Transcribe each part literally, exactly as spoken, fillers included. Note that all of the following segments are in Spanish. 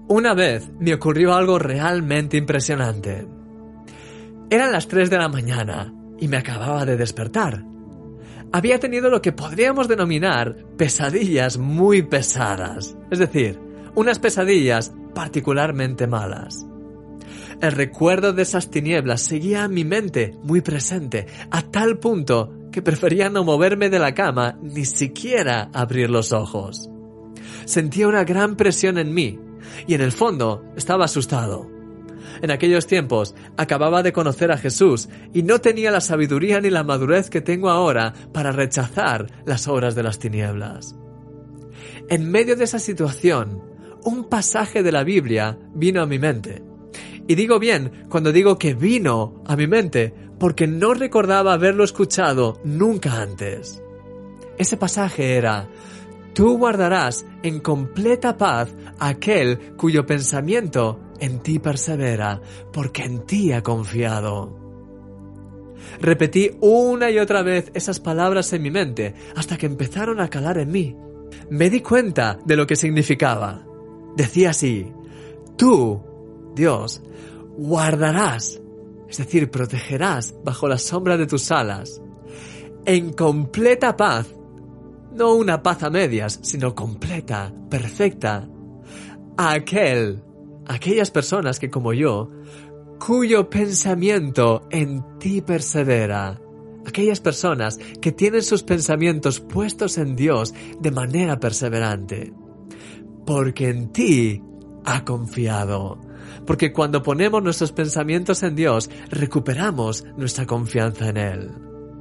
Una vez me ocurrió algo realmente impresionante. Eran las tres de la mañana y me acababa de despertar. Había tenido lo que podríamos denominar pesadillas muy pesadas, es decir, unas pesadillas particularmente malas. El recuerdo de esas tinieblas seguía en mi mente muy presente, a tal punto que prefería no moverme de la cama ni siquiera abrir los ojos. Sentía una gran presión en mí y en el fondo estaba asustado. En aquellos tiempos acababa de conocer a Jesús y no tenía la sabiduría ni la madurez que tengo ahora para rechazar las obras de las tinieblas. En medio de esa situación, un pasaje de la Biblia vino a mi mente. Y digo bien cuando digo que vino a mi mente porque no recordaba haberlo escuchado nunca antes. Ese pasaje era: tú guardarás en completa paz a aquel cuyo pensamiento en ti persevera, porque en ti ha confiado. Repetí una y otra vez esas palabras en mi mente hasta que empezaron a calar en mí. Me di cuenta de lo que significaba. Decía así: tú, Dios, guardarás, es decir, protegerás bajo la sombra de tus alas, en completa paz, no una paz a medias, sino completa, perfecta, a aquel, aquellas personas que como yo, cuyo pensamiento en ti persevera, aquellas personas que tienen sus pensamientos puestos en Dios de manera perseverante, porque en ti ha confiado. Porque cuando ponemos nuestros pensamientos en Dios, recuperamos nuestra confianza en Él.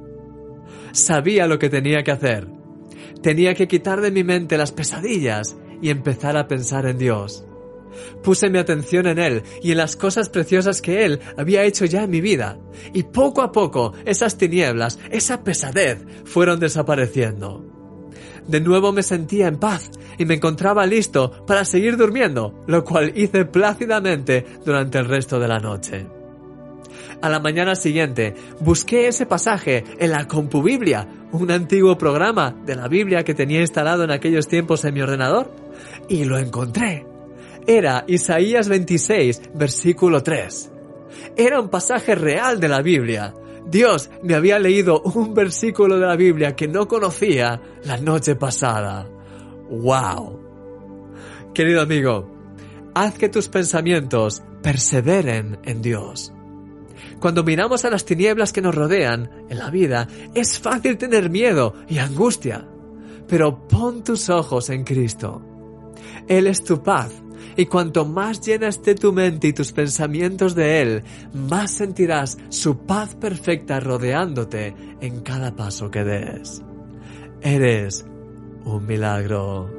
Sabía lo que tenía que hacer. Tenía que quitar de mi mente las pesadillas y empezar a pensar en Dios. Puse mi atención en Él y en las cosas preciosas que Él había hecho ya en mi vida. Y poco a poco, esas tinieblas, esa pesadez, fueron desapareciendo. De nuevo me sentía en paz y me encontraba listo para seguir durmiendo, lo cual hice plácidamente durante el resto de la noche. A la mañana siguiente busqué ese pasaje en la CompuBiblia, un antiguo programa de la Biblia que tenía instalado en aquellos tiempos en mi ordenador, y lo encontré. Era Isaías veintiséis, versículo tres. Era un pasaje real de la Biblia. Dios me había leído un versículo de la Biblia que no conocía la noche pasada. ¡Wow! Querido amigo, haz que tus pensamientos perseveren en Dios. Cuando miramos a las tinieblas que nos rodean en la vida, es fácil tener miedo y angustia. Pero pon tus ojos en Cristo. Él es tu paz. Y cuanto más llena esté tu mente y tus pensamientos de Él, más sentirás su paz perfecta rodeándote en cada paso que des. Eres un milagro.